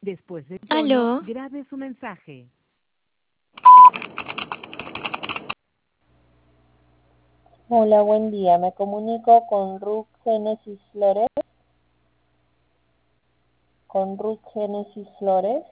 Después del tono, Aló, grabe su mensaje. Hola, buen día. Me comunico con Ruth Génesis Flores. Con Ruth Génesis Flores.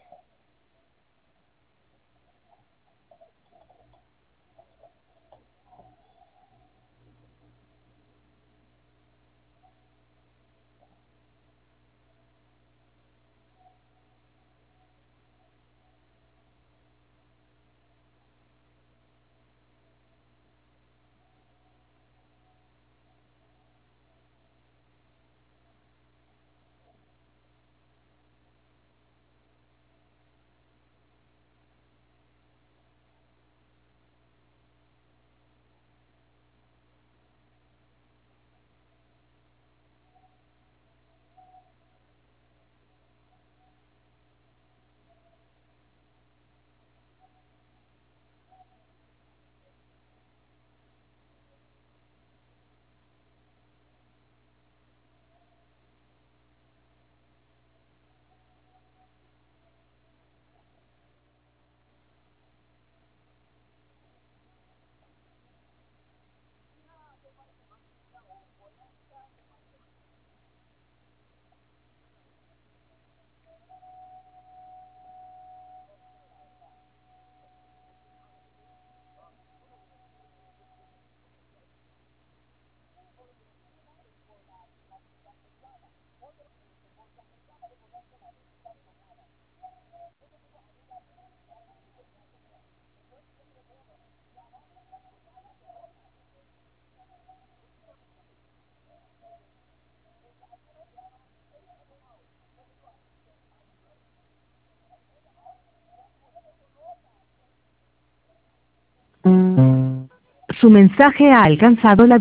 Su mensaje ha alcanzado la